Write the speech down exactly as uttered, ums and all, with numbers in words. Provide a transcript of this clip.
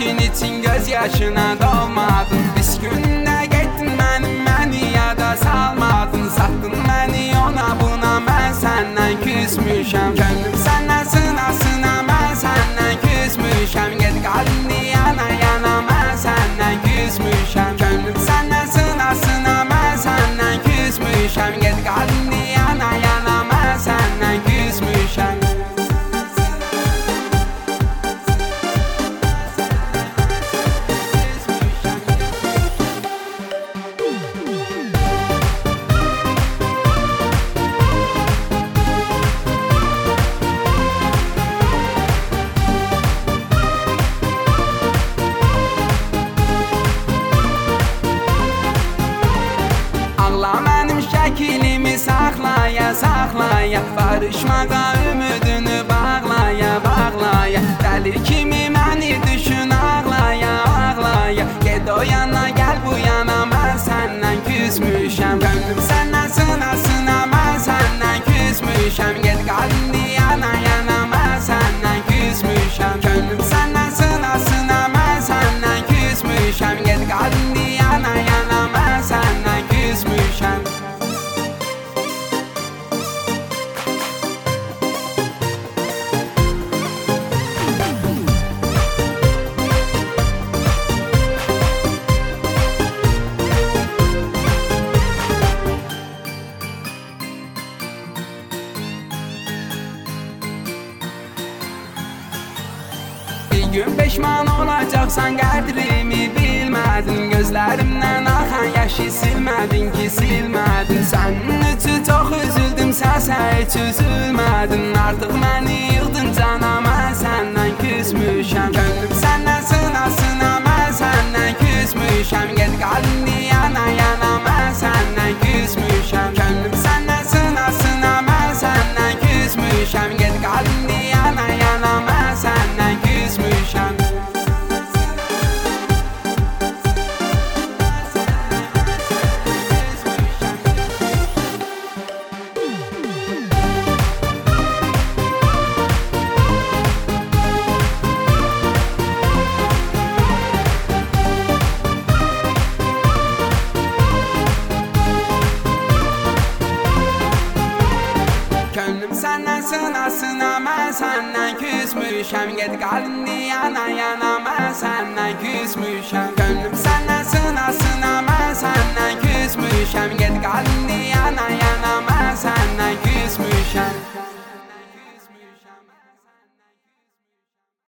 gün için göz yaşına dolmadın. Biz günde gettin benim beni yada salmadın. Sattın beni ona buna, ben senden küsmüşəm. Gönlüm senden sına sına, ben senden küsmüşəm. Get kalbini yana yana, ben senden küsmüşəm. Gönlüm senden sına sına, ben senden küsmüşəm. Get kalbini yana yana, ben senden küsmüşəm. Şəkilimi saxlaya, saxlaya, barışmağa ümidini bağlaya, bağlaya. Dəli kimi məni düşün ağlaya, ağlaya. Get o yana, gəl bu yana, mən səndən küsmüşəm. Gönlüm səndən sına sına, mən səndən küsmüşəm. Get qalbini yana yana, mən səndən küsmüşəm. Gönlüm səndən sına sına, mən səndən küsmüşəm. Get qalbini yana yana, mən səndən küsmüşəm. Gün peşman olacaksan qədrimi bilmədin. Gözlərimdən axan yaşı silmədin ki, silmədin. Sənin üçün çox üzüldüm, səsə heç üzülmədin. Artıq məni yığdın cana, mən səndən küsmüşəm. Gönlüm səndən sına sına, mən səndən küsmüşəm. Get qalbini yana yana, mən səndən küsmüşəm. Gönlüm səndən sına sına, mən səndən küsmüşəm. Get qalbini yana yana, mən səndən küsmüşəm. Gönlüm səndən sına sına, mən səndən küsmüşəm. Get qalbini yana yana, mən səndən küsmüşəm. Gönlüm səndən sına sına, mən səndən küsmüşəm. Get